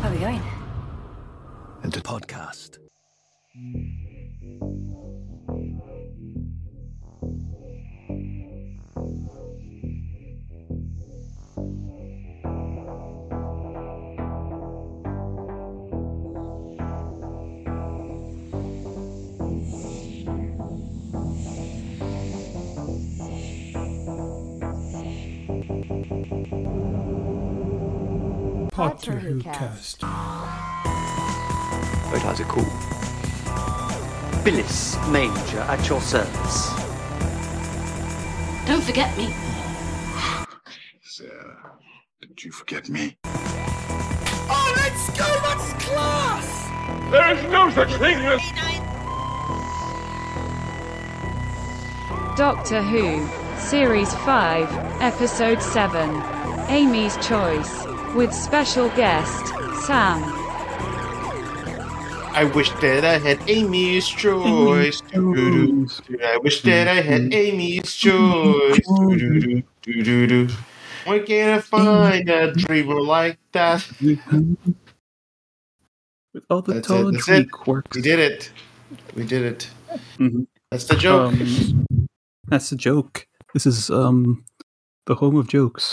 Where are we going? Into podcast. Doctor Who cast. Wait, how's it called? Phyllis Major at your service. Don't forget me. Sarah, did you forget me? Oh, let's go! That's class! There is no such thing as... Doctor Who, Series 5, Episode 7, Amy's Choice, with special guest, Sam. I wish that I had Amy's Choice. I wish that I had Amy's Choice. Where can I find a dreamer like that? With all the That's tawdry it. quirks. We did it. Mm-hmm. That's the joke. That's the joke. This is the home of jokes.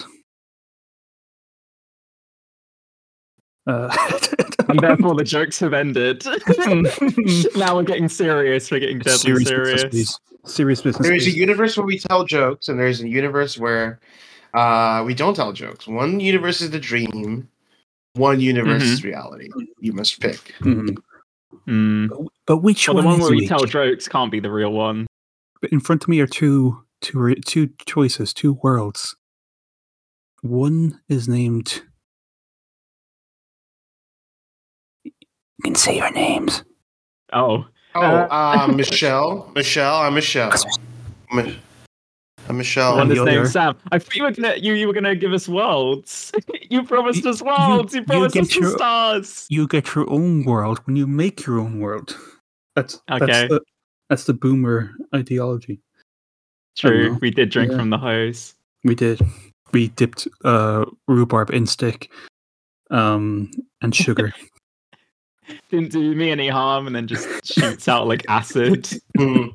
And therefore the jokes have ended. Now we're getting serious. We're getting deadly serious. Serious business. There's a universe where we tell jokes, and there's a universe where we don't tell jokes. One universe is the dream. One universe is reality. You must pick. But which one? The one is where we which? tell jokes can't be the real one. But in front of me are two choices, two worlds. One is named. You can say your names. Oh. Michelle. I'm Michelle. I'm Michelle. And his you're- name's Sam. I thought you were gonna give us worlds. You promised us worlds. You promised us the stars. You get your own world when you make your own world. That's Okay. That's the boomer ideology. True. We did drink from the hose. We did. We dipped rhubarb in stick, and sugar. Didn't do me any harm, and then just shoots out like acid. I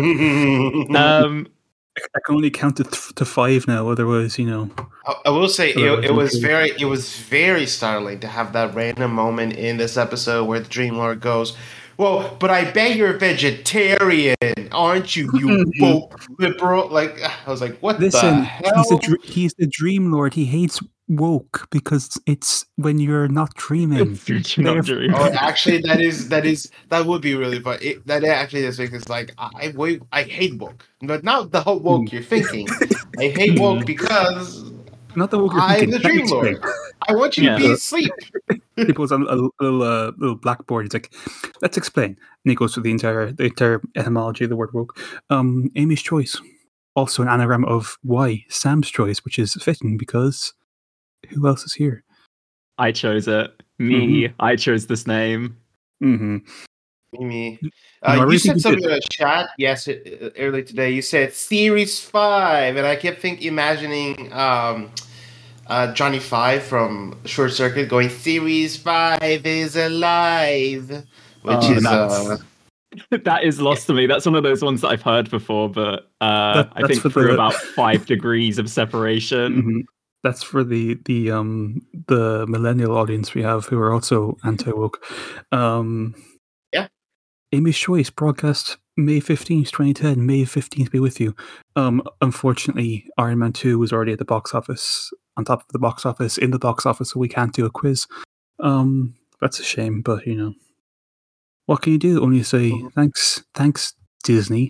I can only count to 5 now. Otherwise, I will say it was very startling to have that random moment in this episode where the Dream Lord goes, "Well, but I bet you're vegetarian, aren't you? You woke liberal." Like I was like, "What the hell?" He's the Dream Lord. He hates woke because it's when you're not dreaming. Oh, actually, that would be really fun. That actually is because like I hate woke, but not the whole woke you're thinking. I hate woke because not the woke you're I'm thinking. the Dream Lord. I want you to be asleep. He puts on a little blackboard. He's like, "Let's explain." And he goes through the entire etymology of the word woke. Amy's Choice, also an anagram of why Sam's Choice, which is fitting because who else is here? I chose it. Me. I chose this name. Mm-hmm. Me. No, You said something in the chat earlier today. You said Series 5, and I kept imagining Johnny Five from Short Circuit going, "Series 5 is alive," which is that is lost to me. That's one of those ones that I've heard before, but I think through about 5 degrees of separation. Mm-hmm. That's for the millennial audience we have who are also anti-woke. Yeah. Amy's Choice broadcast May 15th, 2010. May 15th be with you. Unfortunately, Iron Man 2 was already at the box office, on top of the box office, in the box office, so we can't do a quiz. That's a shame, but what can you do? Only say thanks Disney.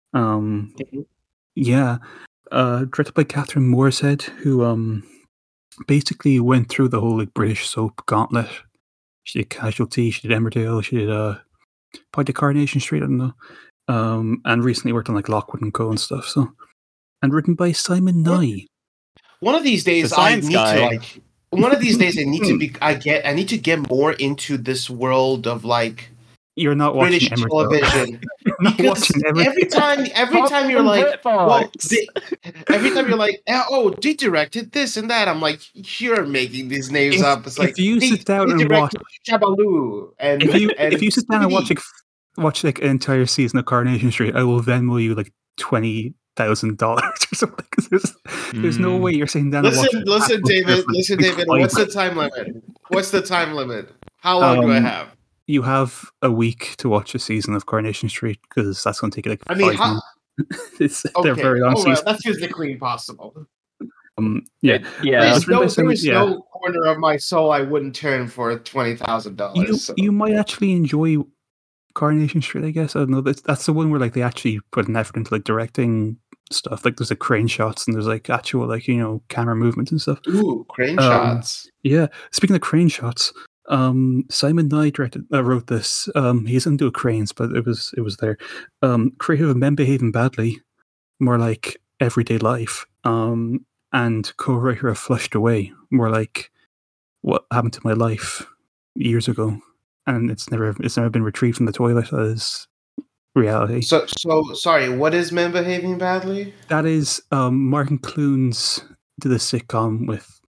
Yeah. Directed by Catherine Moorehead, who basically went through the whole British soap gauntlet. She did Casualty, she did Emmerdale, she did probably Coronation Street, I don't know. And recently worked on Lockwood and Co and stuff. So, and written by Simon Nye. One of these days, I need to One of these days, I need to get more into this world of You're not watching British television. Every time you're like, well, every time you're like, oh, they directed this and that. I'm like, you're making these names up. It's like if you sit down and watch Shabaloo, and if you sit down and watch like an entire season of Coronation Street, I will Venmo you like $20,000 or something. There's no way you're sitting down. Listen, David. What's the time limit? How long do I have? You have a week to watch a season of Coronation Street because that's going to take you like 5 months. They're very long seasons. That's physically impossible. Yeah. There's no corner of my soul I wouldn't turn for $20,000. You might actually enjoy Coronation Street, I guess. I don't know. That's the one where like they actually put an effort into like directing stuff. Like there's like crane shots and there's like actual like camera movements and stuff. Ooh, crane shots. Yeah. Speaking of crane shots. Simon Nye wrote this. He doesn't do cranes, but it was there. Creative of Men Behaving Badly, more like Everyday Life. And co-writer of Flushed Away, more like What Happened to My Life years ago, and it's never been retrieved from the toilet as reality. So sorry. What is Men Behaving Badly? That is Martin Clunes did a sitcom with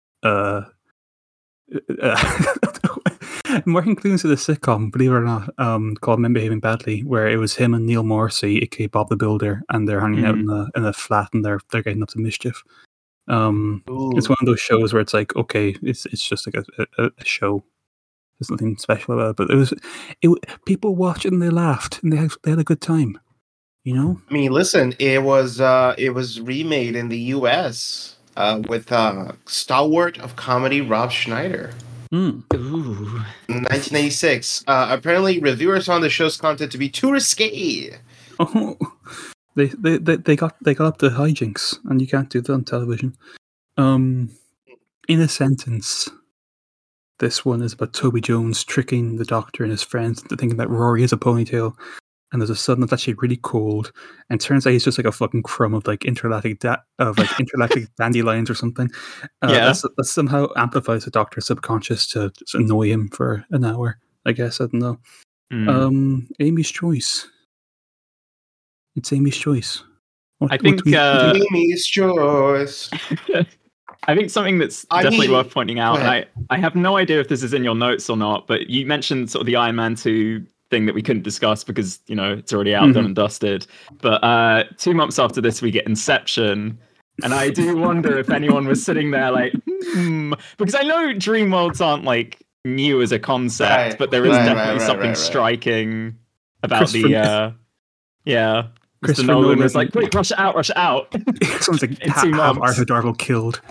Martin Clunes did a sitcom, believe it or not, called Men Behaving Badly, where it was him and Neil Morrissey, aka Bob the Builder, and they're hanging out in a flat and they're getting up to mischief. It's one of those shows where it's like, okay, it's just like a show. There's nothing special about it, but people watched it and they laughed and they had a good time. I mean, listen, it was remade in the U.S. With stalwart of comedy Rob Schneider. Ooh. In 1986. Apparently, reviewers found the show's content to be too risque. Oh, they got up to hijinks, and you can't do that on television. In a sentence, this one is about Toby Jones tricking the Doctor and his friends into thinking that Rory has a ponytail, and there's a sun that's actually really cold, and it turns out he's just like a fucking crumb of like interlactic dandelions or something. That somehow amplifies the Doctor's subconscious to just annoy him for an hour. I guess I don't know. Amy's choice. It's Amy's choice. Amy's choice. I think something that's definitely worth pointing out, and I have no idea if this is in your notes or not, but you mentioned sort of the Iron Man 2 thing that we couldn't discuss because it's already out, done and dusted. But 2 months after this, we get Inception, and I do wonder if anyone was sitting there like, because I know dream worlds aren't like new as a concept, but there is definitely something striking about Mr. Nolan was like, quick, rush it out. Sounds like have Arthur Darvill killed.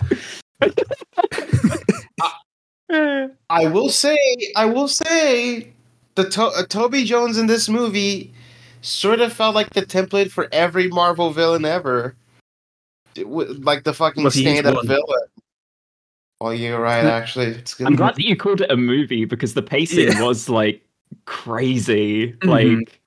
I will say. Toby Jones in this movie sort of felt like the template for every Marvel villain ever. Like the fucking stand-up villain. Oh, you're right, actually. It's good. I'm glad that you called it a movie because the pacing was like crazy. Like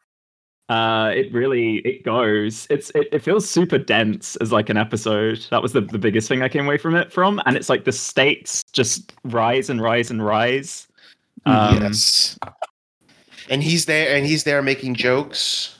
it goes. It feels super dense as like an episode. That was the biggest thing I came away from it from. And it's like the stakes just rise and rise and rise. Yes. And he's there making jokes,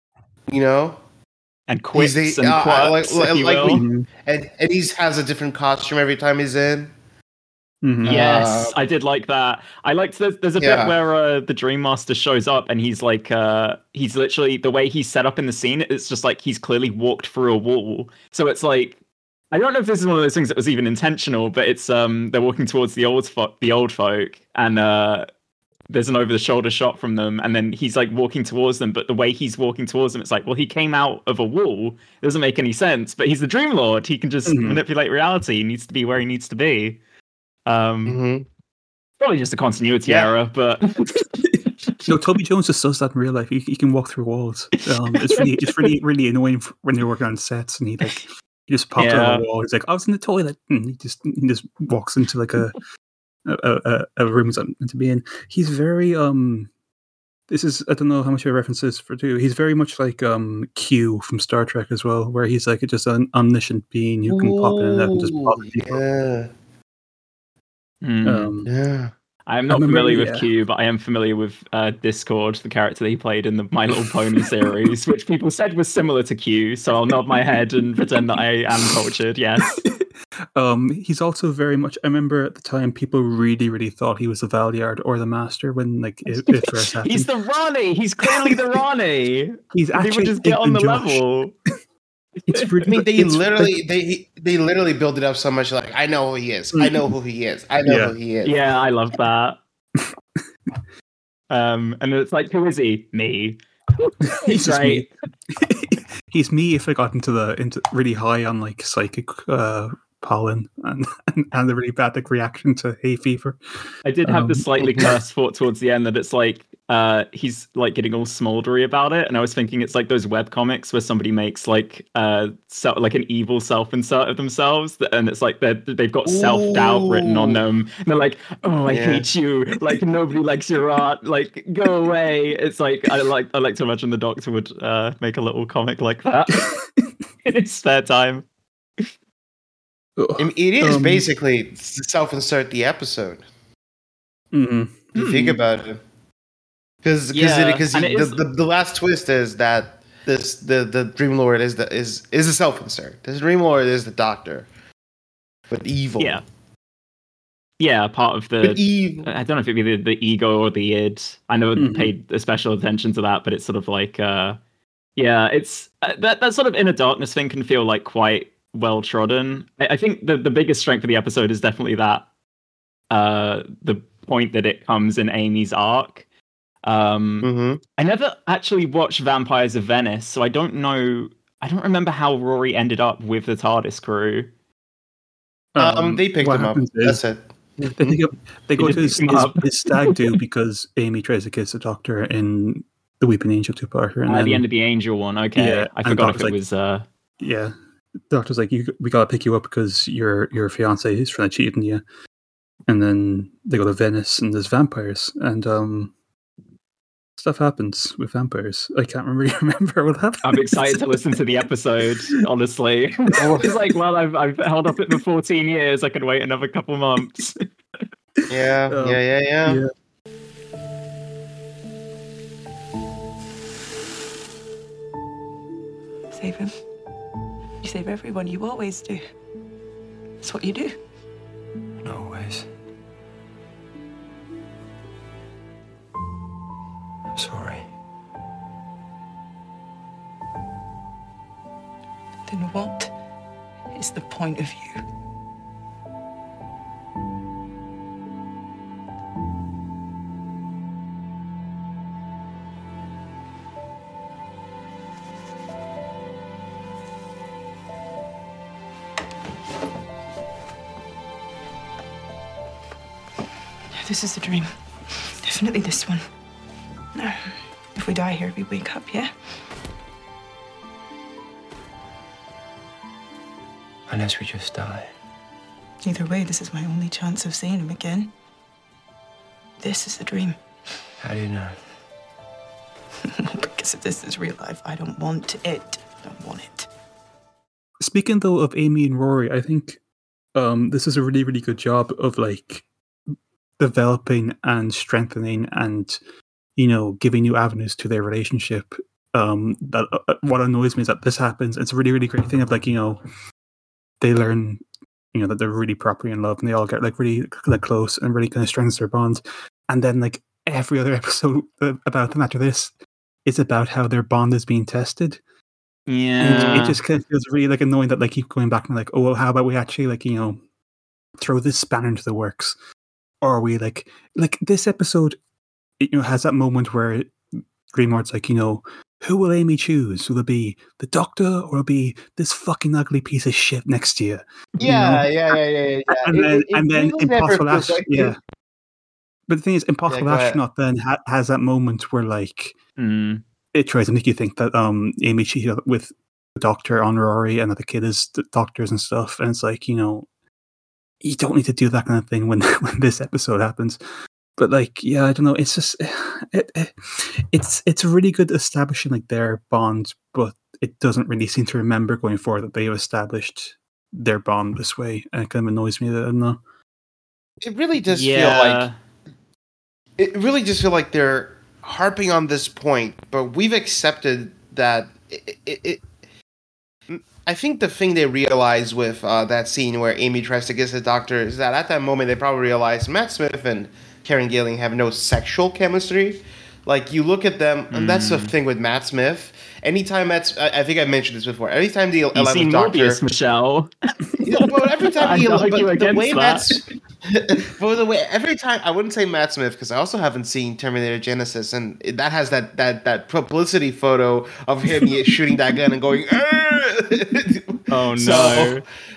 and quips and quirks, and he has a different costume every time he's in. Yes, I did like that. I liked there's a bit where the Dream Master shows up and he's like he's literally, the way he's set up in the scene, it's just like he's clearly walked through a wall. So it's like, I don't know if this is one of those things that was even intentional, but it's they're walking towards the old folk and there's an over-the-shoulder shot from them, and then he's like walking towards them, but the way he's walking towards them, it's like, well, he came out of a wall. It doesn't make any sense, but he's the Dream Lord. He can just manipulate reality. He needs to be where he needs to be. Probably just a continuity error, but no, Toby Jones just does that in real life. He can walk through walls. It's really annoying when you're working on sets and he just pops out of a wall. He's like, I was in the toilet, and he just walks into like a room he's meant to be in. He's very this is, I don't know how much of a reference this for too. He's very much like Q from Star Trek as well, where he's like just an omniscient being who can pop in and out and just pop people. I am not familiar with Q, but I am familiar with Discord, the character that he played in the My Little Pony series, which people said was similar to Q. So I'll nod my head and pretend that I am cultured. Yes. He's also very much. I remember at the time people really, really thought he was the Valeyard or the Master when it first happened. He's the Ronnie. He's clearly the Ronnie. He's actually people just get on the level. It's really, I mean, they literally build it up so much. Like, I know who he is. I know who he is. I know who he is. Yeah, I love that. And it's like, who is he? Me. He's right. He's me if I got into really high on like psychic pollen and a really bad reaction to hay fever. I did have the slightly cursed thought towards the end that it's like he's like getting all smoldery about it, and I was thinking it's like those webcomics where somebody makes like like an evil self-insert of themselves, and it's like they've got self-doubt written on them, and they're like, oh, I hate you, like nobody likes your art, like go away. It's like I like to imagine the Doctor would make a little comic like that in his spare time. It is basically self-insert the episode. Mm-hmm. You think about it. Because the last twist is that the Dream Lord is a self-insert. The Dream Lord is the Doctor, but evil. Yeah, part of the. I don't know if it'd be the ego or the id. I never paid a special attention to that, but it's sort of like, it's that sort of inner darkness thing can feel like quite well trodden. I think the biggest strength of the episode is definitely that the point that it comes in Amy's arc. I never actually watched Vampires of Venice, so I don't remember how Rory ended up with the TARDIS crew. They picked him up. That's it. They go to his stag do because Amy tries to kiss the Doctor in the Weeping Angel two-parter. And at the end of the Angel one, okay. Yeah, I forgot if it was... Yeah, the Doctor's like, we gotta pick you up because your fiancé is trying to cheat on you. And then they go to Venice and there's vampires. And stuff happens with vampires. I can't really remember what happened. I'm excited to listen to the episode, honestly. It's like, well, I've held up it for 14 years. I could wait another couple months. Yeah. Save him. You save everyone. You always do. That's what you do. Not always. I'm sorry. Then what is the point of you? This is the dream. Definitely this one. No. If we die here, we wake up, yeah? Unless we just die. Either way, this is my only chance of seeing him again. This is the dream. How do you know? Because if this is real life, I don't want it. I don't want it. Speaking, though, of Amy and Rory, I think this is a really, really good job of, like, developing and strengthening and, you know, giving new avenues to their relationship. That what annoys me is that this happens. It's a really, really great thing of, like, you know, they learn, you know, that they're really properly in love and they all get, like, really, like, close and really kind of strengthens their bond. And then, like, every other episode about them after this is about how their bond is being tested. Yeah. And it just kind of feels really, like, annoying that, like, keep going back and, like, oh, well, how about we actually, like, you know, throw this spanner into the works? Or are we, like this episode, you know, has that moment where Greenward's like, you know, who will Amy choose? Will it be the Doctor or will it be this fucking ugly piece of shit next to you? Yeah. And then Impossible Astronaut, yeah. But the thing is, Impossible Astronaut then has that moment where, like, it tries to make you think that Amy cheated with the Doctor on Rory and that the kid is the Doctor's and stuff. And it's like, you know, you don't need to do that kind of thing when this episode happens. But, like, yeah, I don't know. It's just it's really good establishing, like, their bond, but it doesn't really seem to remember going forward that they have established their bond this way, and it kind of annoys me that I don't know. It really does feel like it really just feel like they're harping on this point, but we've accepted that I think the thing they realize with that scene where Amy tries to kiss the doctor is that at that moment they probably realize Matt Smith and Karen Gillan have no sexual chemistry. Like, you look at them, and that's the thing with Matt Smith. Anytime I think I mentioned this before. Anytime the 11th Doctor, Morbius, Michelle. Well, every time the way Matt's. But every time, I wouldn't say Matt Smith because I also haven't seen Terminator Genesis, and that has that publicity photo of him shooting that gun and going. Oh no!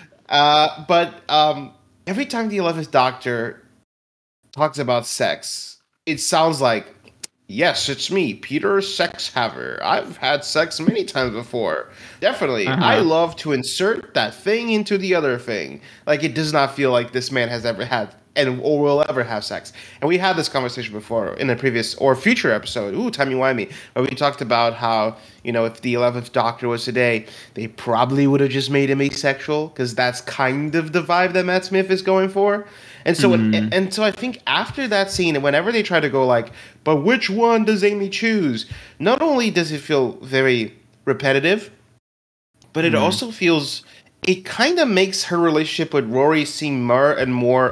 But every time the 11th Doctor talks about sex, it sounds like, yes, it's me, Peter Sexhaver. I've had sex many times before. Definitely. I love to insert that thing into the other thing. Like, it does not feel like this man has ever had or will ever have sex. And we had this conversation before in a previous or future episode, timey-wimey, where we talked about how, if the 11th Doctor was today, they probably would have just made him asexual, because that's kind of the vibe that Matt Smith is going for. And so, so I think after that scene, whenever they try to go like, but which one does Amy choose? Not only does it feel very repetitive, but it also feels, it kind of makes her relationship with Rory seem more and more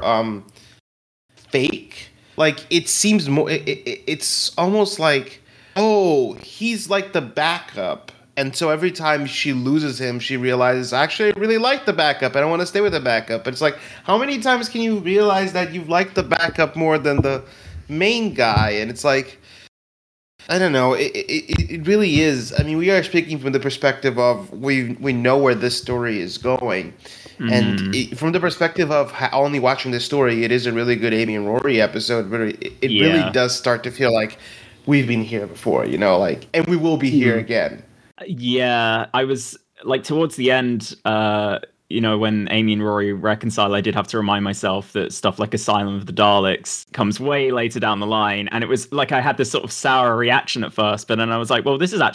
fake. Like, it seems more, it's almost like, oh, he's like the backup. And so every time she loses him, she realizes, actually, I really like the backup. I don't want to stay with the backup. It's like, how many times can you realize that you've liked the backup more than the main guy? And it's like, I don't know. It really is. I mean, we are speaking from the perspective of we know where this story is going. And from the perspective of only watching this story, it is a really good Amy and Rory episode, but it really does start to feel like we've been here before, and we will be here again. Yeah, I was like towards the end, when Amy and Rory reconcile, I did have to remind myself that stuff like Asylum of the Daleks comes way later down the line. And it was like I had this sort of sour reaction at first, but then I was like, well, this is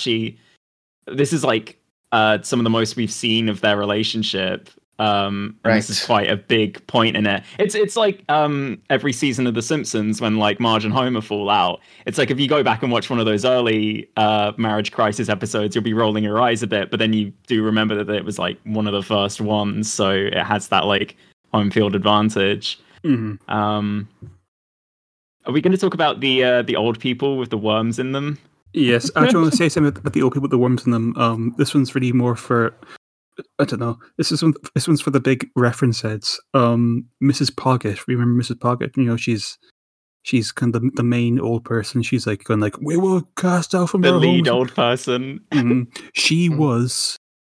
like some of the most we've seen of their relationship. And this is quite a big point in it. It's like every season of The Simpsons when like Marge and Homer fall out. It's like if you go back and watch one of those early Marriage Crisis episodes, you'll be rolling your eyes a bit, but then you do remember that it was like one of the first ones, so it has that like home field advantage. Are we going to talk about the old people with the worms in them? Yes, I actually want to say something about the old people with the worms in them. This one's really more for, I don't know. This one's for the big reference heads. Mrs. Poggett. Remember Mrs. Poggett? She's kind of the main old person. She's like going like, we were cast out from the our lead homes. Old person. She was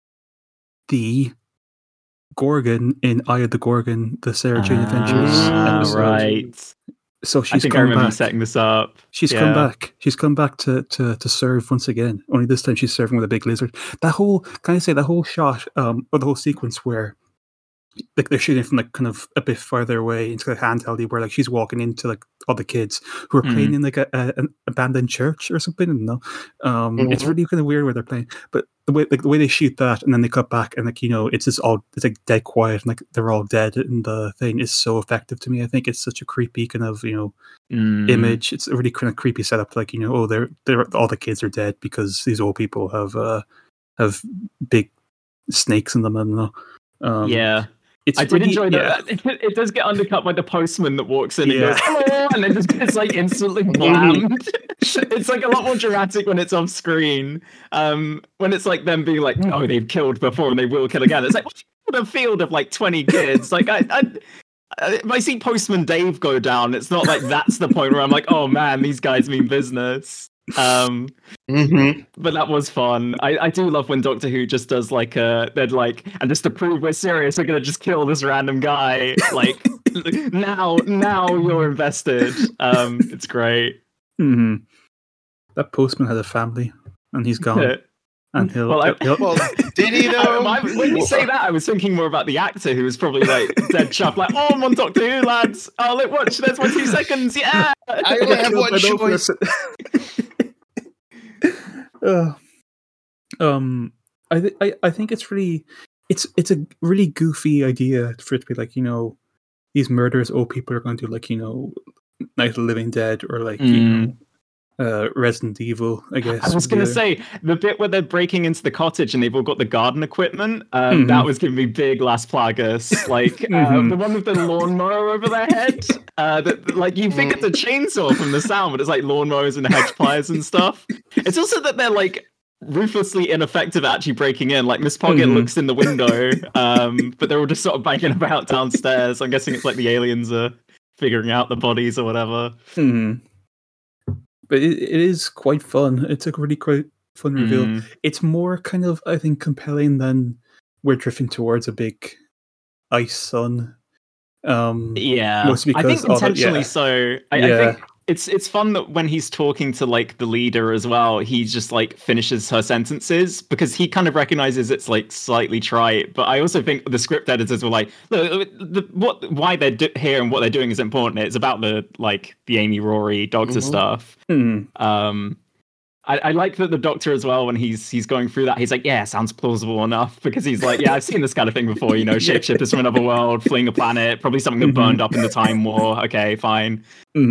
the Gorgon in Eye of the Gorgon, the Sarah Jane Adventures episode. Right. So she's I remember you setting this up. She's come back. She's come back to serve once again. Only this time she's serving with a big lizard. That whole shot, or the whole sequence where like they're shooting from like kind of a bit farther away into the handheld, where like she's walking into like all the kids who are playing in like an abandoned church or something. I don't know. It's really kind of weird where they're playing, but the way they shoot that and then they cut back and like it's like dead quiet and like they're all dead in the thing is so effective to me. I think it's such a creepy kind of image. It's a really kind of creepy setup. Like they're all the kids are dead because these old people have big snakes in them. I don't know. Yeah. I did enjoy that. It does get undercut by the postman that walks in and goes, hello, and then just gets like instantly blammed. It's like a lot more dramatic when it's off screen. When it's like them being like, no, they've killed before and they will kill again. It's like a field of like 20 kids. Like if I see Postman Dave go down, it's not like that's the point where I'm like, oh man, these guys mean business. But that was fun. I do love when Doctor Who just does like they're like, and just to prove we're serious, we're gonna just kill this random guy. Like now you're invested. It's great. That postman has a family and he's gone. And well, did he though? When you say that, I was thinking more about the actor who was probably like dead chuffed, like, oh, I'm on Doctor Who, lads. Oh, look, watch, there's my 2 seconds, yeah. I only have one choice. I think it's really, it's a really goofy idea for it to be like, these murderous old people are going to like, Night of the Living Dead or like you know, Resident Evil, I guess. I was going to say, the bit where they're breaking into the cottage and they've all got the garden equipment, that was giving me big Las Plagas. Like, the one with the lawnmower over their head. Like, you think it's a chainsaw from the sound, but it's like lawnmowers and hedge pliers and stuff. It's also that they're, like, ruthlessly ineffective at actually breaking in. Like, Miss Poggett looks in the window, but they're all just sort of banging about downstairs. I'm guessing it's like the aliens are figuring out the bodies or whatever. But it is quite fun. It's a really quite fun reveal. It's more kind of, I think, compelling than we're drifting towards a big ice sun. Mostly because I think intentionally so. I think it's fun that when he's talking to like the leader as well, he just like finishes her sentences because he kind of recognizes it's like slightly trite. But I also think the script editors were like, look, why they're here and what they're doing is important. It's about the Amy Rory Doctor stuff. I like that the Doctor as well, when he's going through that, he's like, yeah, sounds plausible enough, because he's like, yeah, I've seen this kind of thing before, you know, shapeshifters from another world, fleeing a planet, probably something that burned up in the Time War. Okay, fine.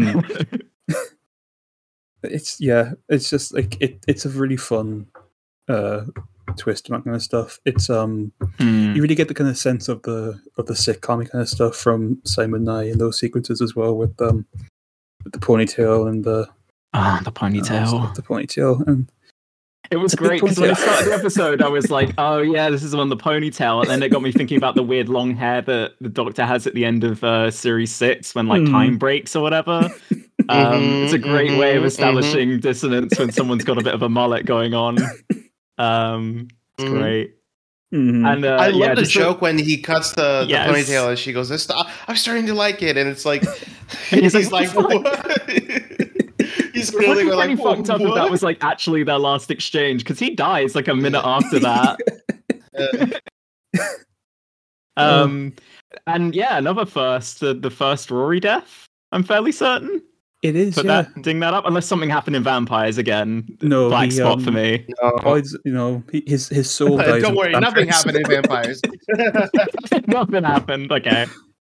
It's just like it's a really fun twist and that kind of stuff. It's you really get the kind of sense of the sitcom kind of stuff from Simon Nye in those sequences as well, with the ponytail and the ponytail. The ponytail. And it was great because when I started the episode, I was like, oh yeah, this is on the ponytail. And then it got me thinking about the weird long hair that the Doctor has at the end of Series 6 when like time breaks or whatever. It's a great way of establishing dissonance when someone's got a bit of a mullet going on. It's great. And I love the joke when he cuts the ponytail and she goes, I'm starting to like it. And it's like, he's like what? He's really pretty fucked up if that was like actually their last exchange, because he dies like a minute after that. And yeah, another first, the first Rory death, I'm fairly certain. It is, ding that up, unless something happened in Vampires again. No, black spot for me. His soul dies. Don't worry, nothing happened in Vampires. Nothing happened. Okay.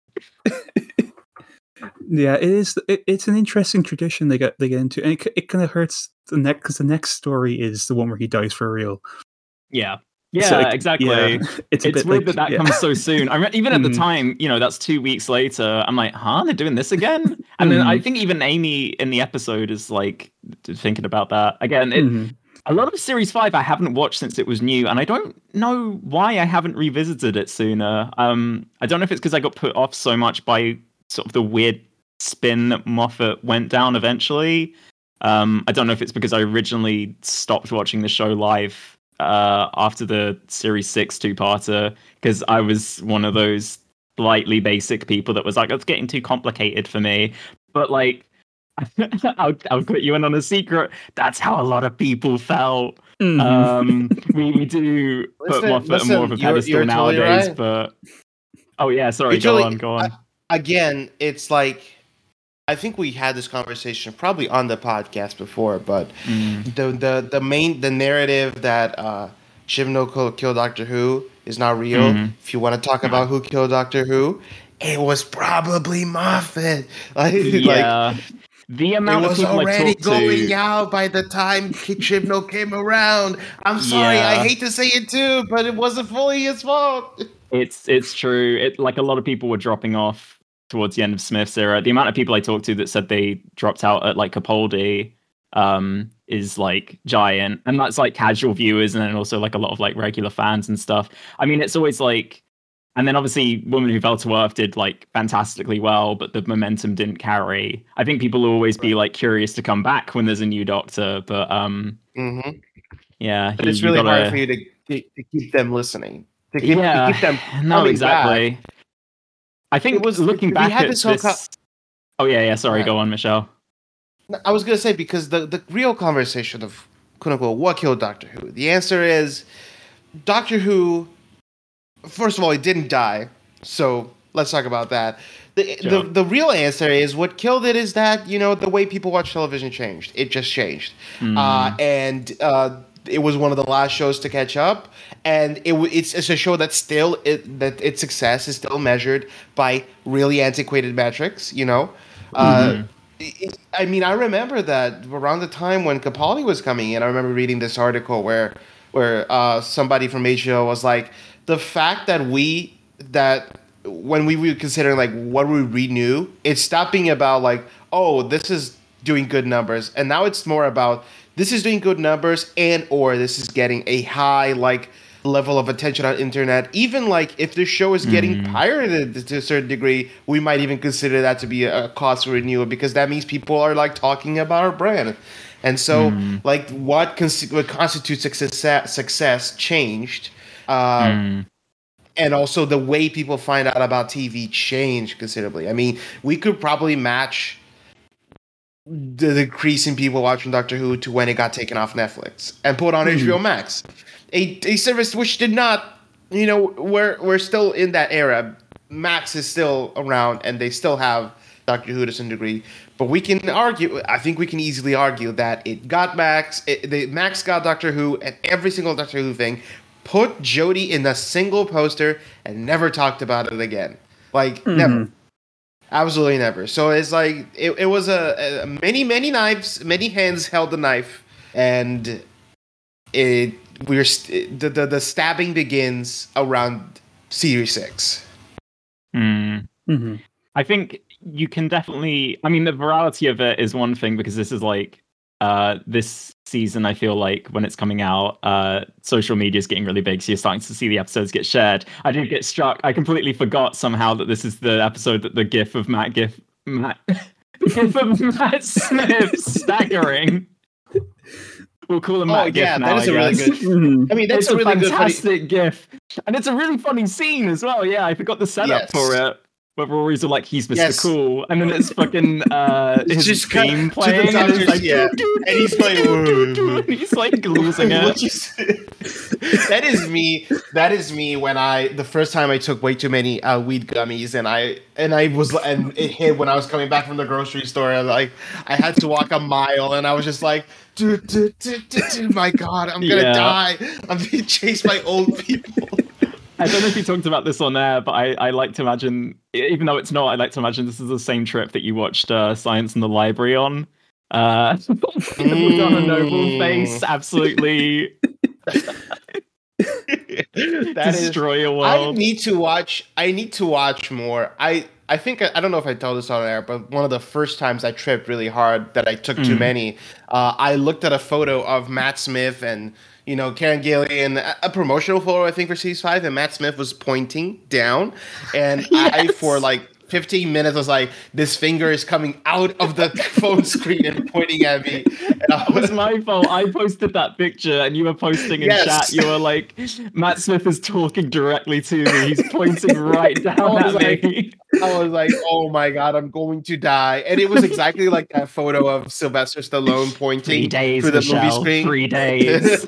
Yeah, it is. It's an interesting tradition they get into, and it kind of hurts the neck because the next story is the one where he dies for real. Yeah. Yeah, exactly. Yeah, it's weird that comes so soon. Even at the time, you know, that's 2 weeks later. I'm like, they're doing this again? And then I think even Amy in the episode is like thinking about that again. A lot of Series 5 I haven't watched since it was new, and I don't know why I haven't revisited it sooner. I don't know if it's because I got put off so much by sort of the weird spin that Moffat went down eventually. I don't know if it's because I originally stopped watching the show live after the Series 6 two-parter, because I was one of those slightly basic people that was like, it's getting too complicated for me. But like, I'll put you in on a secret. That's how a lot of people felt. We do put Moffat on more of a pedestal nowadays, totally right. But oh yeah, sorry, go on. Again, it's like, I think we had this conversation probably on the podcast before, but the narrative that Chibnall killed Doctor Who is not real. If you want to talk about who killed Doctor Who, it was probably Moffat. The amount of people already going out by the time Chibnall came around. I'm sorry, I hate to say it too, but it wasn't fully his fault. It's true. Like a lot of people were dropping off towards the end of Smith's era. The amount of people I talked to that said they dropped out at like Capaldi is like giant, and that's like casual viewers, and then also like a lot of like regular fans and stuff. I mean, it's always like, and then obviously Woman Who Fell to Earth did like fantastically well, but the momentum didn't carry. I think people will always be like curious to come back when there's a new Doctor, but but it's really hard for you to keep them listening. To keep them exactly back. I think it was looking back at this. Sorry, go on, Michelle. I was going to say, because the real conversation of quote unquote what killed Doctor Who, the answer is Doctor Who. First of all, he didn't die, so let's talk about that. The real answer is what killed it is that, you know, the way people watch television changed. It just changed, and it was one of the last shows to catch up, and it's a show that still that its success is still measured by really antiquated metrics. You know, I mean, I remember that around the time when Capaldi was coming in, I remember reading this article where somebody from HBO was like, the fact that when we were considering like what we renew, it stopped being about like, oh, this is doing good numbers, and now it's more about this is doing good numbers and or this is getting a high like level of attention on internet. Even like if the show is getting pirated to a certain degree, we might even consider that to be a cause for renewal, because that means people are like talking about our brand. And so like what constitutes success changed. And also the way people find out about TV changed considerably. I mean, we could probably match the decrease in people watching Doctor Who to when it got taken off Netflix and put on HBO Max. A service which did not, we're still in that era. Max is still around and they still have Doctor Who to some degree. But we can argue, I think we can easily argue that it got Max, Max got Doctor Who, and every single Doctor Who thing put Jodie in a single poster and never talked about it again. Like, never. Absolutely never. So it's like, it was a many knives, many hands held the knife, and the stabbing begins around Series 6. I think you can definitely, I mean, the virality of it is one thing, because this is like, this season, I feel like when it's coming out, social media is getting really big, so you're starting to see the episodes get shared. I did get struck. I completely forgot somehow that this is the episode that the gif of Matt Smith staggering. We'll call him Matt GIF now. That is a really good. I mean, that's a really fantastic GIF, and it's a really funny scene as well. Yeah, I forgot the setup for it. But we're always like, he's Mr. Cool, and then it's fucking his just theme playing, and it's like, and he's playing, and he's like losing it. That is me. That is me when the first time I took way too many weed gummies, and it hit when I was coming back from the grocery store. I had to walk a mile, and I was just like, my God, I'm gonna die. I'm being chased by old people. I don't know if you talked about this on air, but I like to imagine, even though it's not, I like to imagine this is the same trip that you watched Science in the Library on. With on a noble face, absolutely destroy your world. I need to watch more. I think, I don't know if I told this on air, but one of the first times I tripped really hard that I took too many, I looked at a photo of Matt Smith and Karen Gillian, a promotional photo, I think, for Series 5, and Matt Smith was pointing down, and I, for like 15 minutes, was like, this finger is coming out of the phone screen and pointing at me. And that was my fault. I posted that picture, and you were posting in chat. You were like, Matt Smith is talking directly to me. He's pointing right down at me. I was like, oh my God, I'm going to die. And it was exactly like that photo of Sylvester Stallone pointing through the movie screen. 3 days.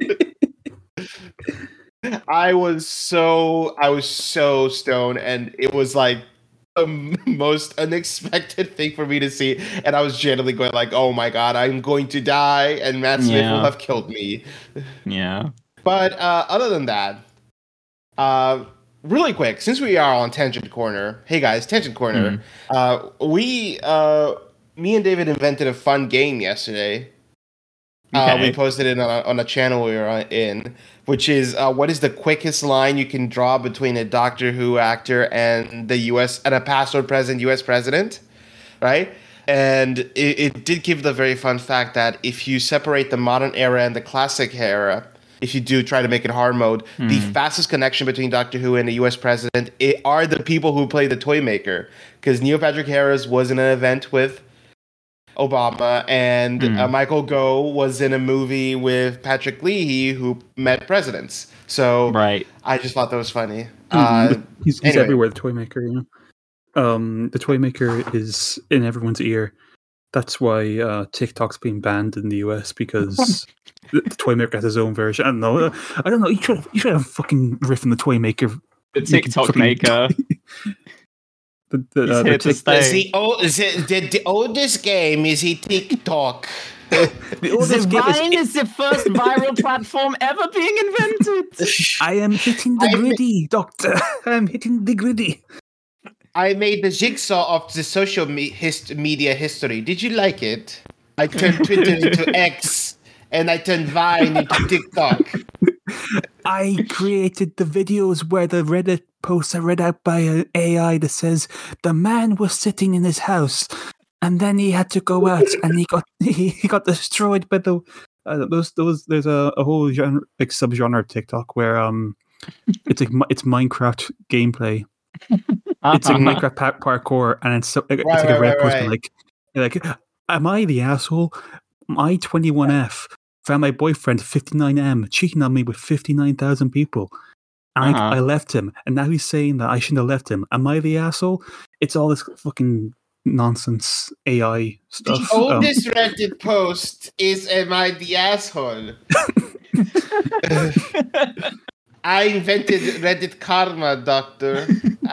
I was so stoned, and it was like the most unexpected thing for me to see. And I was genuinely going like, oh my God, I'm going to die, and Matt Smith will have killed me. Yeah. But other than that, really quick, since we are on Tangent Corner, hey guys, Tangent Corner, me and David invented a fun game yesterday. We posted it on a channel we were in, which is what is the quickest line you can draw between a Doctor Who actor and a past or present U.S. president, right? And it did give the very fun fact that if you separate the modern era and the classic era, if you do try to make it hard mode, the fastest connection between Doctor Who and the U.S. president are the people who play the Toymaker, because Neil Patrick Harris was in an event with Obama, and Michael Gough was in a movie with Patrick Leahy, who met presidents. So I just thought that was funny. He's everywhere, the Toymaker. The Toymaker is in everyone's ear. That's why TikTok's being banned in the US, because the Toymaker has his own version. I don't know. You should have fucking riff in the Toymaker. The TikTok maker. The oldest game is TikTok. The Vine is the first viral platform ever being invented. I am hitting the griddy, Doctor. I am hitting the griddy. I made the jigsaw of the social media history. Did you like it? I turned Twitter into X, and I turned Vine into TikTok. I created the videos where the Reddit posts are read out by an AI that says the man was sitting in his house, and then he had to go out, and he got destroyed by the those. There's a whole genre, like subgenre of TikTok where it's Minecraft gameplay. It's like Minecraft parkour, and it's like a Reddit post like, am I the asshole? I 21F found my boyfriend 59M cheating on me with 59,000 people. And I left him, and now he's saying that I shouldn't have left him. Am I the asshole? It's all this fucking nonsense AI stuff. The oldest Reddit post is "Am I the asshole?" I invented Reddit karma, doctor.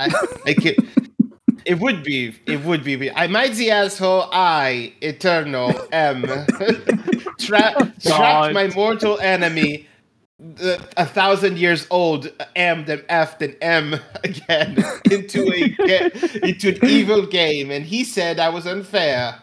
It would be. Am I the asshole? I, eternal, am. Trapped my mortal enemy, 1,000 years old, am then F then M again into an evil game, and he said I was unfair.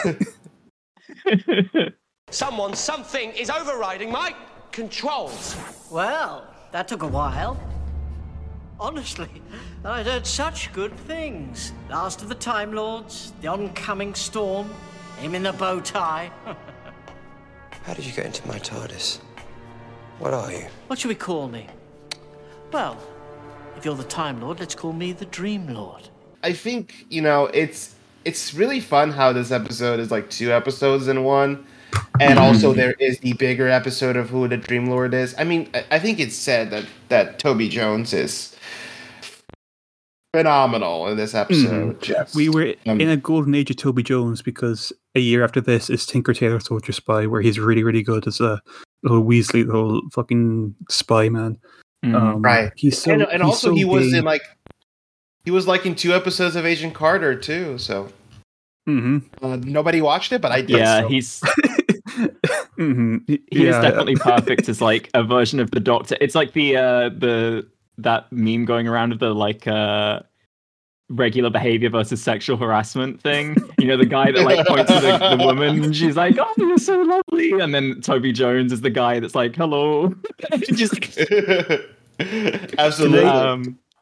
Something is overriding my controls. Well, that took a while. Honestly, I'd heard such good things. Last of the Time Lords, the oncoming storm, him in the bow tie. How did you get into my TARDIS? What are you? What should we call me? Well, if you're the Time Lord, let's call me the Dream Lord. I think, it's really fun how this episode is like 2 episodes in one. And also there is the bigger episode of who the Dream Lord is. I mean, I think it's said that Toby Jones is phenomenal in this episode. Mm-hmm. We were in a golden age of Toby Jones because a year after this is Tinker Tailor Soldier Spy, where he's really, really good as a little Weasley, little fucking spy man. Right. He's so, and also he was in in 2 episodes of Agent Carter too. So nobody watched it, but I did. Yeah, so. He's. He is definitely perfect as like a version of the Doctor. It's like that meme going around of the regular behavior versus sexual harassment thing. The guy that like points to the woman and she's like, "Oh, you're so lovely," and then Toby Jones is the guy that's like, "Hello." Just absolutely. I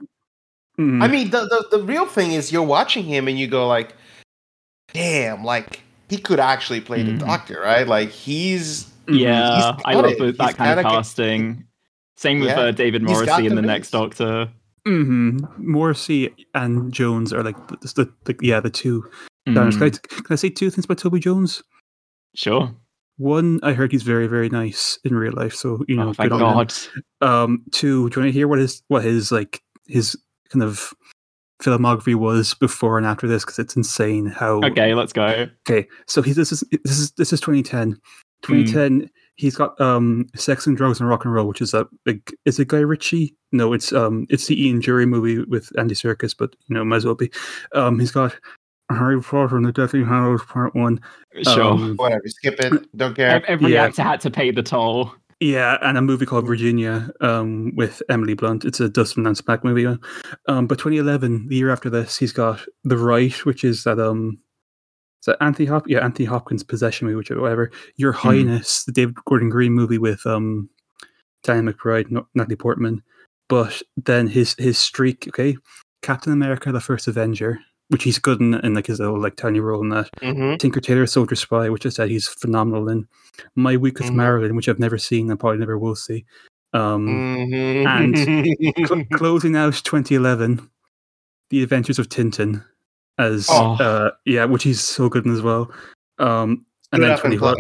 mean, the real thing is you're watching him and you go like, "Damn, like." He could actually play the Doctor, right? Like he's I love that kind of casting. Same with David Morrissey in the next Doctor. Morrissey and Jones are like the two. Can I say 2 things about Toby Jones? Sure. One, I heard he's very, very nice in real life. So thank God. 2, do you want to hear what his kind of filmography was before and after this, because it's insane how. Okay, let's go. Okay, so this is 2010. 2010. He's got Sex and Drugs and Rock and Roll, which is is it Guy Ritchie? No, it's the Ian Jury movie with Andy Serkis, but might as well be. He's got Harry Potter and the Deathly Hallows Part 1. Sure, whatever, skip it. Don't care. Every actor had to pay the toll. Yeah, and a movie called Virginia with Emily Blunt. It's a Dustin Lance Black movie. But 2011, the year after this, he's got The Right, which is that Anthony Hopkins Possession movie, whatever. Your Highness, the David Gordon Green movie with Danny McBride, Natalie Portman. But then his streak, okay, Captain America: The First Avenger, which he's good in like his little tiny role in that. Tinker Tailor Soldier Spy, which I said he's phenomenal in. My Week with Marilyn, which I've never seen and probably never will see. And closing out 2011, The Adventures of Tintin, as which he's so good in as well. And then 2012,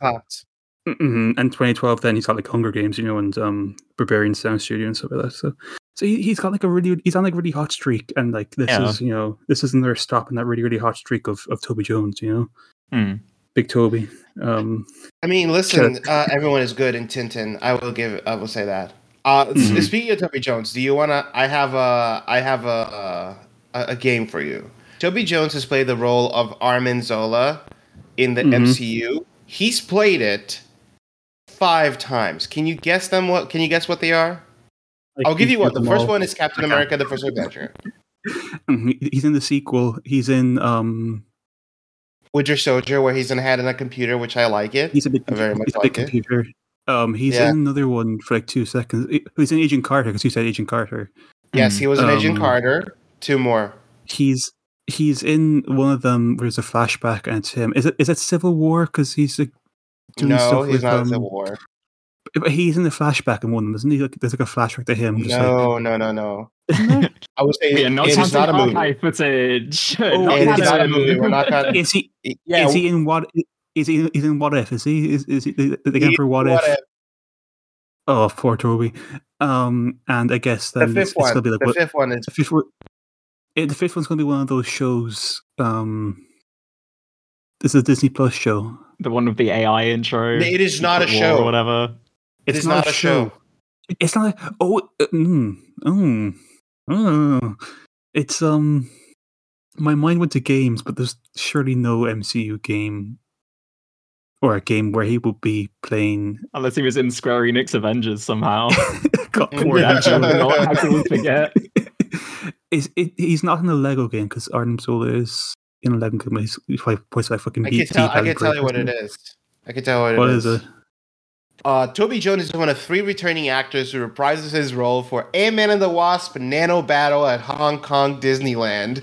and 2012, then he's got Hunger Games, and Barbarian Sound Studio and stuff like that. So he's got he's on a really hot streak, and this is this is another stop in that really, really hot streak of Toby Jones, Big Toby. I mean, listen, everyone is good in Tintin. I will say that. Speaking of Toby Jones, do you wanna? I have a game for you. Toby Jones has played the role of Armin Zola in the MCU. He's played it 5 times. Can you guess what they are? I'll give you one. The first one is Captain America: The First Adventure. He's in the sequel. He's in Winter Soldier, where he's in head in a computer, which I like it. He's a big, I very much he's a like big it. computer. He's in another one for like 2 seconds. He's in Agent Carter, because you said Agent Carter. Yes, he was in Agent Carter. 2 more. He's in one of them where there's a flashback and it's him. Is it Civil War? Because he's like doing stuff No, he's with, not in Civil War. But he's in the flashback in one of them, isn't he? Like, there's like a flashback to him. Just No. I would say it's not a movie. High footage. It's not a movie. We're not gonna. Is he? Yeah. Is he in what? Is he in What If? Is he? Is he the game for What If? Oh, poor Toby. And I guess then the fifth one. Gonna be like, the fifth one is the fifth one. The fifth one's going to be one of those shows. This is a Disney Plus show. The one with the AI intro. It is not a show or whatever. It is not a show. It's not. It's My mind went to games, but there's surely no MCU game or a game where he will be playing. Unless he was in Square Enix Avengers somehow. God, poor How can we forget? He's not in the Lego game because Arnim Zola is in a Lego game. He's voiced by fucking I can tell you what it is. I can tell what is it. Toby Jones is one of 3 returning actors who reprises his role for Ant-Man and the Wasp Nano Battle at Hong Kong Disneyland.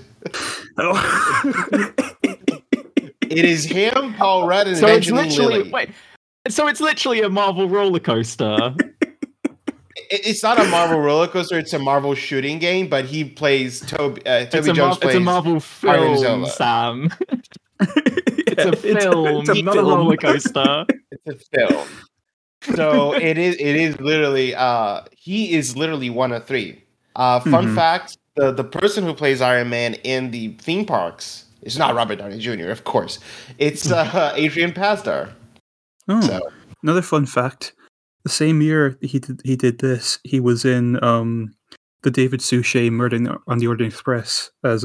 It is him, Paul Rudd, and Benjamin Lilly. So it's literally a Marvel roller coaster. It's not a Marvel roller coaster; it's a Marvel shooting game. But he plays Toby Jones. Plays it's a Marvel film, Sam. It's a film, it's not a roller coaster. It's a film. So it is literally. He is literally one of 3. Fun fact: the person who plays Iron Man in the theme parks is not Robert Downey Jr. Of course, it's Adrian Pasdar. Oh, so. Another fun fact. The same year he did this, he was in the David Suchet Murder on the Orient Express as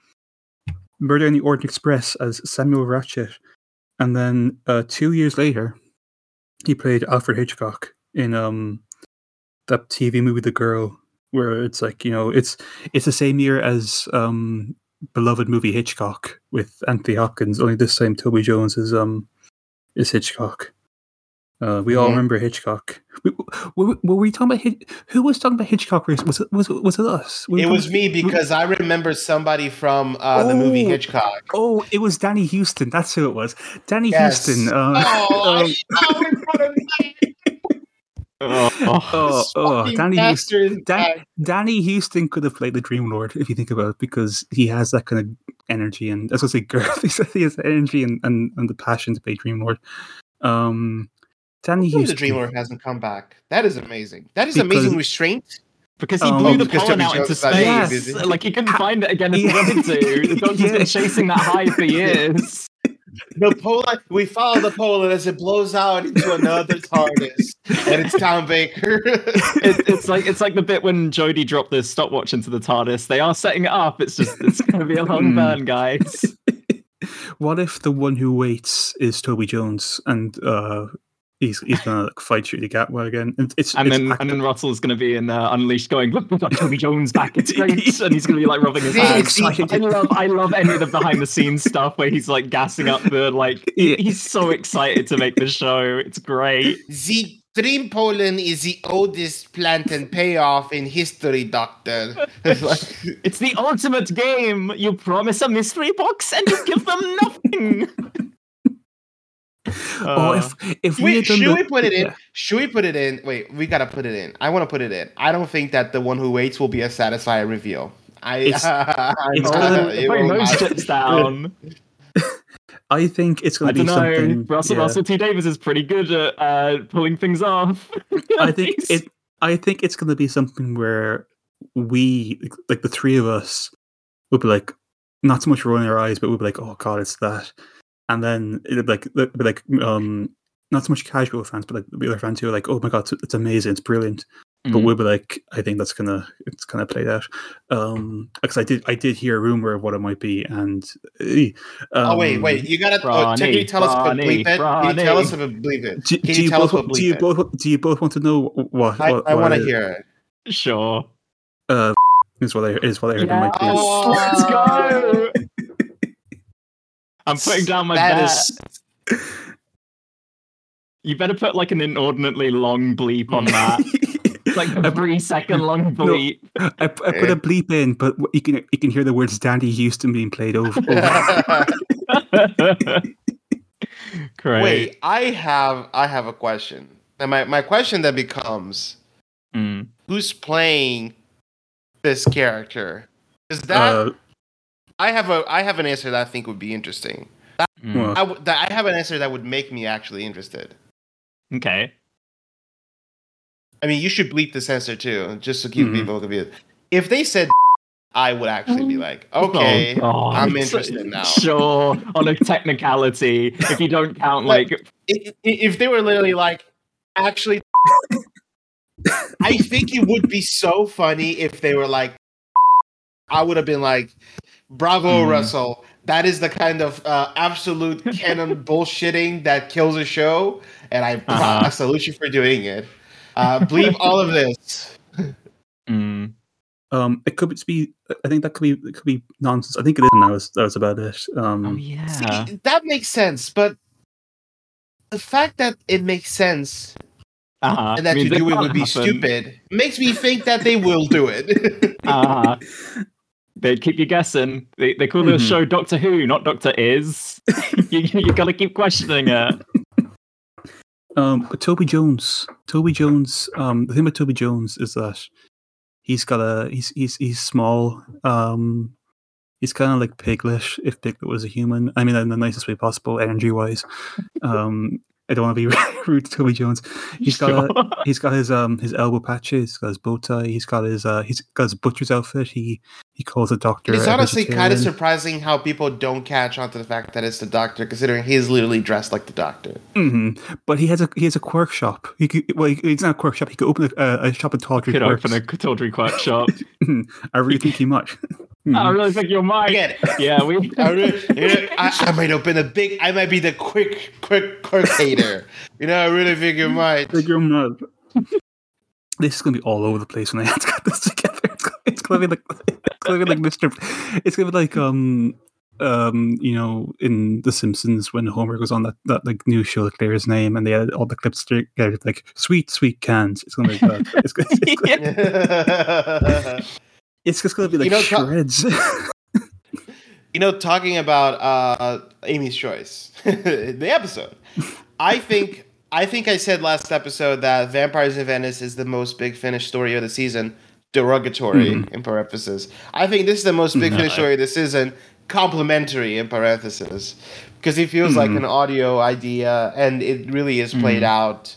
Samuel Ratchet, and then 2 years later, he played Alfred Hitchcock in that TV movie The Girl, where it's like it's the same year as beloved movie Hitchcock with Anthony Hopkins. Only this time Toby Jones is Hitchcock. We all remember Hitchcock. Were we talking about who was talking about Hitchcock? Was it us? It was me because I remember somebody from the movie Hitchcock. Oh, it was Danny Houston. That's who it was. Danny Houston. Danny Houston. Danny Houston could have played the Dream Lord if you think about it, because he has that kind of energy and, as I say, girth. He has the energy and the passion to play Dream Lord. Danny Houston. The Dream Lord hasn't come back. That is amazing. That is amazing restraint. Because he blew the pollen out into space. Like, he couldn't find it again if he wanted to. The dog's been chasing that high for years. The pollen, we follow the pollen as it blows out into another TARDIS, and it's Tom Baker. It's like the bit when Jodie dropped the stopwatch into the TARDIS. They are setting it up. It's going to be a long burn, guys. What if the one who waits is Toby Jones and he's gonna fight through the Gatwa again? And then Russell's gonna be in Unleashed going, "Look, we've got Toby Jones back. It's great," and he's gonna be like rubbing his hands. I love any of the behind the scenes stuff where he's like gassing up he's so excited to make the show. It's great. The Dream pollen is the oldest plant and payoff in history, Doctor. It's the ultimate game. You promise a mystery box and you give them nothing. Should we put it in? Should we put it in? Wait, we gotta put it in. I want to put it in. I don't think that The One Who Waits will be a satisfying reveal. It's nose chips down. I think it's going to be something. Russell T Davies is pretty good at pulling things off. I think it's going to be something where we, like the 3 of us, will be like, not so much rolling our eyes, but we'll be like, "Oh God, it's that." And then it'd be like not so much casual fans, but like the other fans who are like, "Oh my God, it's amazing, it's brilliant." But we'll be like, "I think it's gonna play out." Because I did hear a rumor of what it might be, and wait, you gotta can you tell us if we believe it? Can you tell us if we believe it? Can you tell us what believe it? Do you both want to know what? I want to hear it. Sure. Is what I heard in my ears. Let's go! I'm putting down my bet. You better put like an inordinately long bleep on that. Like a 3-second long bleep. No, I put a bleep in, but you can hear the words Danny Houston being played over. Great. Wait, I have a question. And my question then becomes, who's playing this character? Is that I have an answer that I think would be interesting. I have an answer that would make me actually interested. Okay. I mean, you should bleep this answer too, just to keep people confused. If they said, I would actually be like, okay, I'm interested now. Sure, on a technicality, if you don't count like if they were literally like, actually, I think it would be so funny if they were like, I would have been like, bravo, Russell. That is the kind of absolute canon bullshitting that kills a show, and I salute you for doing it. Bleep all of this. It could be. I think that could be nonsense. I think it is. And that was about it. See, that makes sense, but the fact that it makes sense and that you do it would be stupid makes me think that they will do it. They'd keep you guessing. They call the show Doctor Who, not Doctor Is. you got to keep questioning it. Toby Jones. The thing about Toby Jones is that he's small. He's kind of like Piglet, if Piglet was a human. I mean, in the nicest way possible, energy-wise. I don't want to be rude to Toby Jones. He's got his elbow patches. He's got his bow tie. He's got his butcher's outfit. He calls the doctor. It's honestly kind of surprising how people don't catch on to the fact that it's the doctor, considering he's literally dressed like the doctor. But he has a quirk shop. It's not a quirk shop. He could open a shop of tawdry quirks. Open a tawdry quirk shop. I really think he might. I really think you might. Get it. Yeah, I might open a big. I might be the quick hater. I really think you might. This is gonna be all over the place when I have to get this together. It's gonna be like Mr. It's gonna be like in The Simpsons when Homer goes on that like new show that clears his name and they had all the clips together like sweet cans. It's gonna be like that. It's just gonna be like shreds. Talking about Amy's Choice, the episode. I think I said last episode that Vampires in Venice is the most Big Finish story of the season. Derogatory in parentheses. I think this is the most Big Finish story of the season. Complimentary in parentheses, because it feels like an audio idea and it really is played out.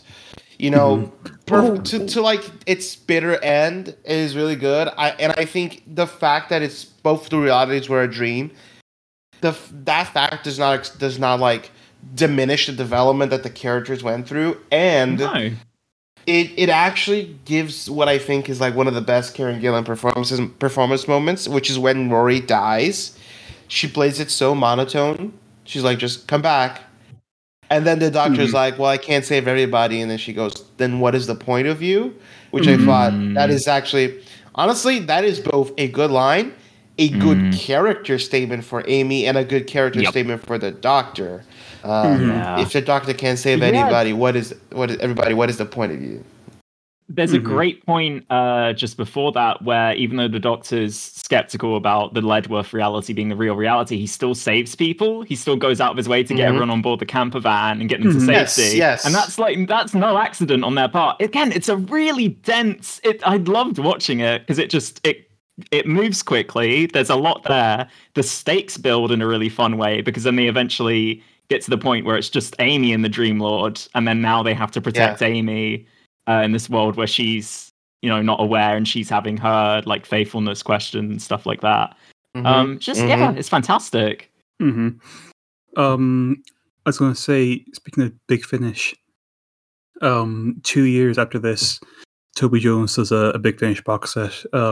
To like its bitter end is really good. I think the fact that it's both the realities were a dream, that fact does not like diminish the development that the characters went through, and it actually gives what I think is like one of the best Karen Gillan performance moments, which is when Rory dies. She plays it so monotone. She's like, just come back. And then the doctor's like, well, I can't save everybody. And then she goes, then what is the point of you? Which I thought that is actually, honestly, that is both a good line, a good character statement for Amy, and a good character statement for the doctor. If the doctor can't save anybody, what is the point of you? There's a great point just before that where even though the doctor's skeptical about the Ledworth reality being the real reality, he still saves people. He still goes out of his way to get everyone on board the camper van and get them to safety. Yes. And that's no accident on their part. Again, it's a really dense. I loved watching it because it moves quickly. There's a lot there. The stakes build in a really fun way because then they eventually get to the point where it's just Amy and the Dream Lord, and then now they have to protect Amy. In this world where she's, not aware and she's having her like faithfulness question and stuff like that. It's fantastic. I was going to say, speaking of Big Finish, 2 years after this, Toby Jones does a Big Finish box set,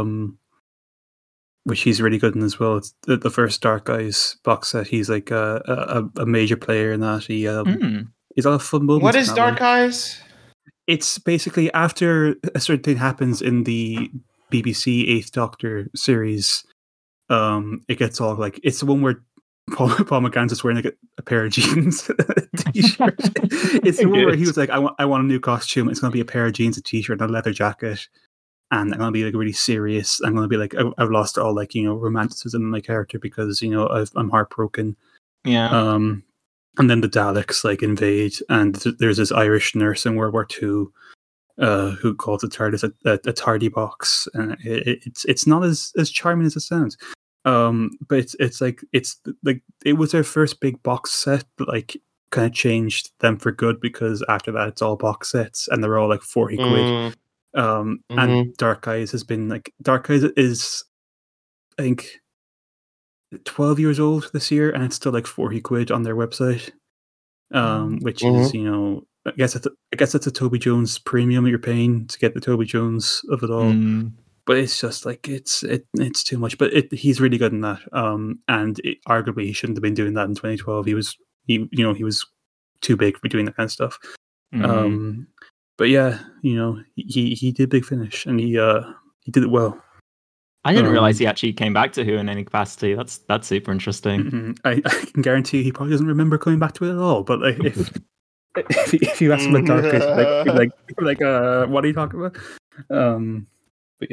which he's really good in as well. It's the first Dark Eyes box set. He's like a major player in that. He's got a fun moment. What is Dark Eyes? It's basically after a certain thing happens in the BBC Eighth Doctor series, it gets all like it's the one where Paul McGann's is wearing like a pair of jeans, t-shirt. It's the one where he was like, I want a new costume. It's going to be a pair of jeans, a t-shirt, and a leather jacket, and I'm going to be like really serious. I'm going to be like, I've lost all like romanticism in my character because I'm heartbroken. Yeah. And then the Daleks like invade, and there's this Irish nurse in World War II who calls the TARDIS a tardy box, and it's not as charming as it sounds. But it's like it was their first big box set, but like kind of changed them for good because after that it's all box sets and they're all like 40 quid. And Dark Eyes has been like Dark Eyes is I think 12 years old this year, and it's still like 40 quid on their website, which is I guess it's a Toby Jones premium you're paying to get the Toby Jones of it all. But it's just like it's too much. But he's really good in that. And arguably he shouldn't have been doing that in 2012. He was too big for doing that kind of stuff. But yeah, he did Big Finish, and he did it well. I didn't realize he actually came back to Who in any capacity. That's super interesting. I can guarantee he probably doesn't remember coming back to it at all. But like if you ask him about Dark Eyes, like what are you talking about? But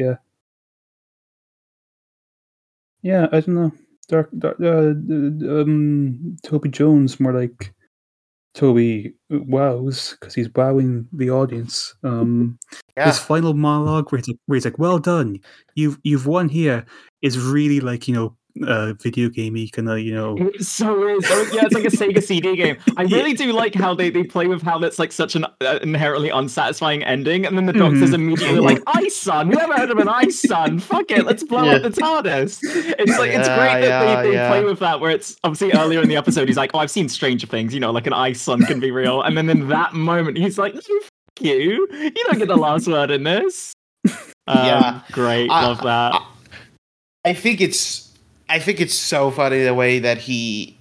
yeah, I don't know. Toby Jones, more like Toby wows because he's wowing the audience. His final monologue where he's like, "Well done, you've won here," is really like video gamey kind of It so is. Yeah, it's like a Sega CD game. I really do like how they play with how that's like such an inherently unsatisfying ending, and then the Doctor's immediately like, "Ice Sun, who ever heard of an Ice Sun? Fuck it, let's blow up the TARDIS." It's like it's great that they play with that. Where it's obviously earlier in the episode, he's like, "Oh, I've seen Stranger Things, like an Ice Sun can be real," and then in that moment, he's like, "No, fuck you don't get the last word in this." Great, love that. I think it's so funny the way that he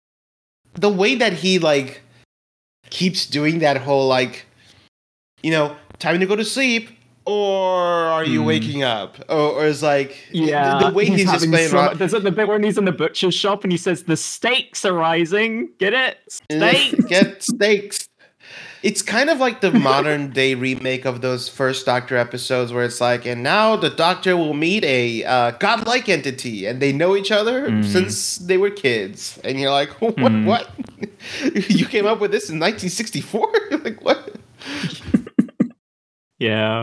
like keeps doing that whole like, time to go to sleep, or are you waking up? Or is like the way he's just playing around. There's the bit where he's in the butcher's shop and he says the stakes are rising. Get it? Steaks. Get steaks. It's kind of like the modern day remake of those first Doctor episodes where it's like, and now the Doctor will meet a godlike entity, and they know each other since they were kids. And you're like, what? You came up with this in 1964? Like, what? Yeah.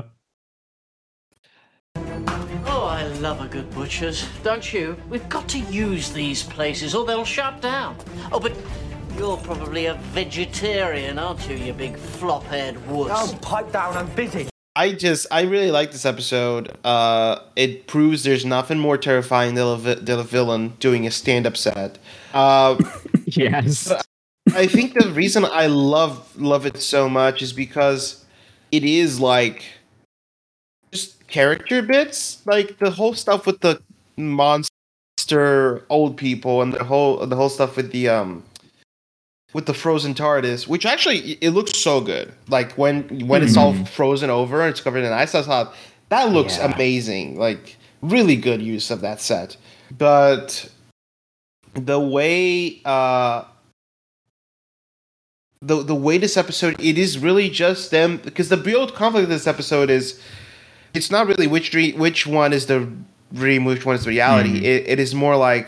Oh, I love a good butcher's, don't you? We've got to use these places or they'll shut down. Oh, but you're probably a vegetarian, aren't you, you big flop-head wuss? Oh, pipe down, I'm busy. I really like this episode. It proves there's nothing more terrifying than a villain doing a stand-up set. Yes. I think the reason I love it so much is because it is like just character bits, like the whole stuff with the monster old people and the whole stuff with the frozen TARDIS, which actually it looks so good. Like when it's all frozen over and it's covered in ice, that looks amazing. Like really good use of that set. But the way the way this episode, it is really just them, because the real conflict of this episode is it's not really which one is the dream, which one is the reality. It is more like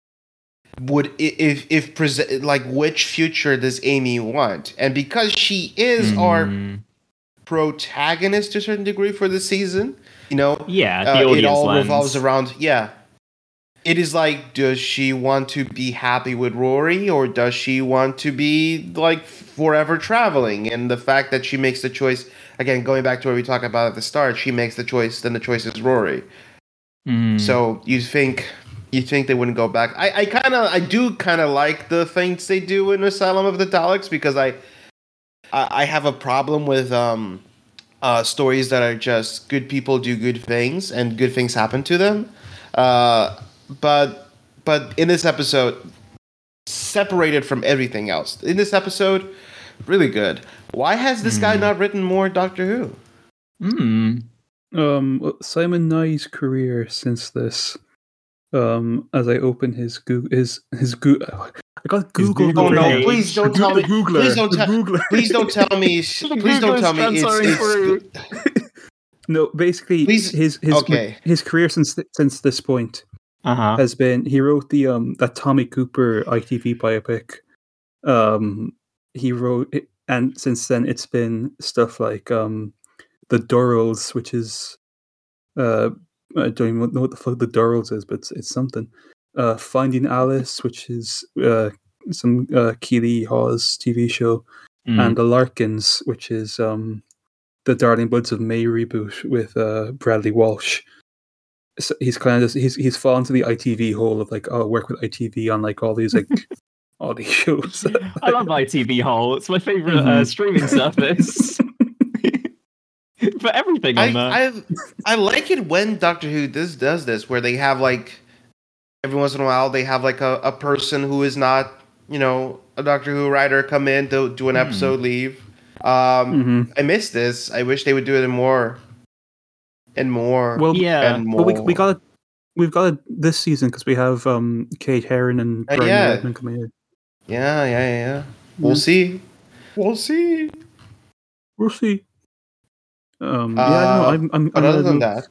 which future does Amy want? And because she is our protagonist to a certain degree for the season, the audience it all lens. revolves around it is like, does she want to be happy with Rory, or does she want to be like forever traveling? And the fact that she makes the choice, again, going back to what we talked about at the start, she makes the choice, then the choice is Rory. So you think they wouldn't go back? I do kind of like the things they do in Asylum of the Daleks, because I have a problem with stories that are just good people do good things and good things happen to them. But in this episode, separated from everything else. In this episode, really good. Why has this guy not written more Doctor Who? Simon Nye's career since this, as I open his I got Google. Oh no! Please don't tell me. Please don't tell me. Please don't tell me. It's no, basically, his career since this point has been. He wrote the that Tommy Cooper ITV biopic. He wrote it, and since then it's been stuff like The Durrells, which is I don't even know what the fuck The Durrells is, but it's something. Finding Alice, which is some Keeley Hawes TV show, and The Larkins, which is the Darling Buds of May reboot with Bradley Walsh. So he's kind of he's fallen to the ITV hole of like, oh, work with ITV on like all these like all these shows. I love ITV hole. It's my favorite streaming service. For everything on there. I like it when Doctor Who does this, where they have like every once in a while they have like a person who is not, you know, a Doctor Who writer come in to do an episode, leave. I miss this. I wish they would do it more and more. Well, and more. Well, we've got it this season because we have Kate Herron and Brian Redman coming in. Yeah. We'll see. We'll see. I don't know. I'm other than that,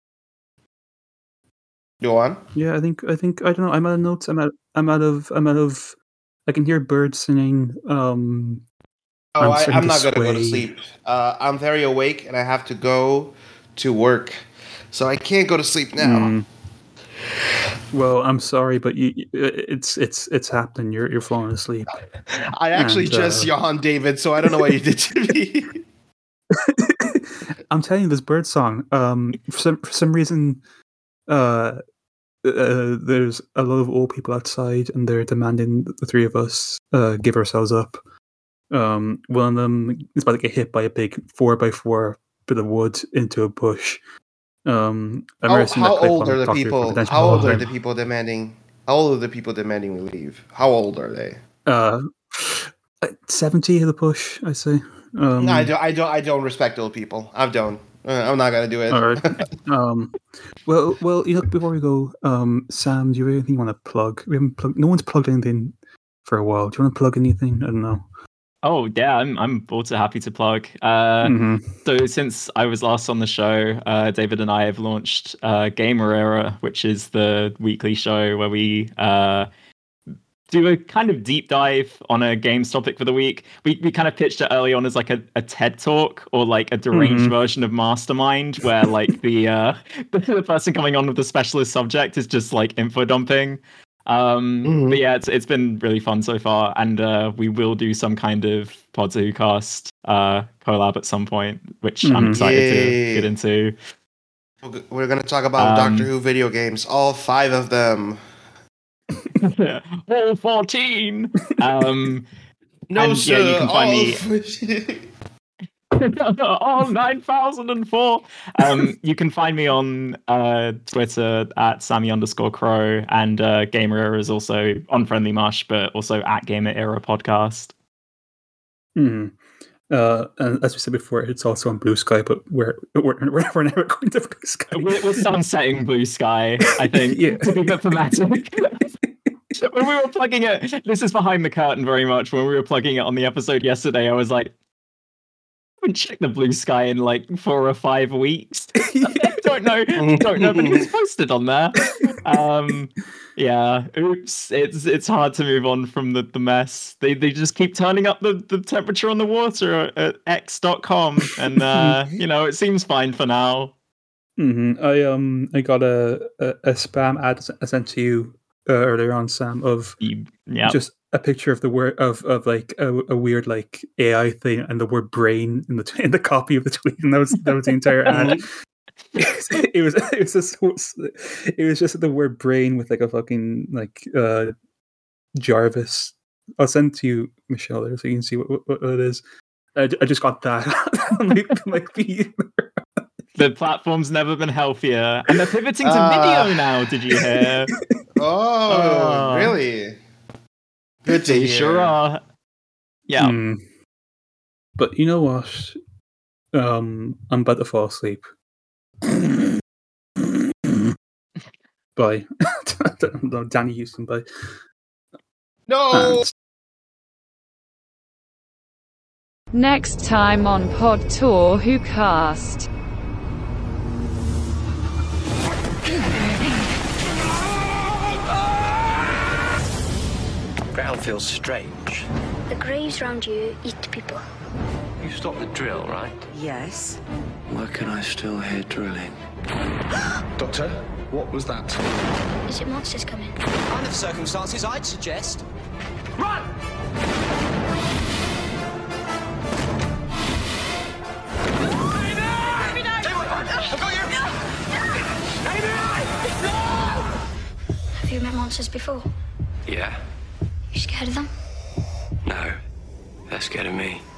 go on. Yeah, I think I don't know. I'm out of notes. I'm out of. I can hear birds singing. I'm not gonna go to sleep. I'm very awake and I have to go to work, so I can't go to sleep now. Well, I'm sorry, but it's happening. You're falling asleep. I actually just yawned, David. So I don't know what you did to me. I'm telling you, this bird song. For some reason, there's a lot of old people outside, and they're demanding the three of us give ourselves up. One of them is about to get hit by a big 4x4 bit of wood into a bush. How old are the people? How old are the people demanding? How old are the people demanding we leave? How old are they? 70 of the push, I say. No, I don't respect old people. I'm not gonna do it. All right. Well, you know, before we go, Sam, do you have anything you want to plug? We haven't plugged. No one's plugged anything for a while. Do you want to plug anything? I don't know. Oh yeah, I'm also happy to plug. So since I was last on the show, David and I have launched Gamer Era, which is the weekly show where we do a kind of deep dive on a games topic for the week. We kind of pitched it early on as like a TED talk or like a deranged version of Mastermind, where like the person coming on with the specialist subject is just like info dumping. But yeah, it's been really fun so far, and we will do some kind of Pods Who Cast collab at some point, which I'm excited to get into. We're going to talk about Doctor Who video games, all 5 of them. All 14. No, sir. Yeah, you can find me. All 9004. You can find me on Twitter at Sammy_Crow, and Gamer Era is also on Friendly Mush, but also at Gamer Era Podcast. And as we said before, it's also on Blue Sky, but we're never going to Blue Sky. We're sunsetting Blue Sky, I think, to be diplomatic. When we were plugging it, this is behind the curtain very much. When we were plugging it on the episode yesterday, I was like, I haven't checked the Blue Sky in like 4 or 5 weeks. don't know, but it was posted on there. Yeah, oops. It's hard to move on from the mess. They just keep turning up the temperature on the water at x.com, and it seems fine for now. I got a spam ad sent to you earlier on, Sam, of just a picture of the word of like a weird like AI thing and the word brain in the copy of the tweet, and that was the entire ad. It was just the word brain with like a fucking like Jarvis. I'll send it to you, Michelle, there so you can see what it is. I just got that on my feed. The platform's never been healthier, and they're pivoting to video now. Did you hear? Oh, really? Good to hear. Sure are. Yeah. But you know what? I'm about to fall asleep. Bye. Danny Houston, bye. No! Next time on Pod Tour Who Cast? Ground feels strange. The graves round you eat people. You stopped the drill, right? Yes. Why can I still hear drilling? Doctor, what was that? Is it monsters coming? Under the circumstances, I'd suggest... Run! Have you met monsters before? Yeah. You scared of them? No. They're scared of me.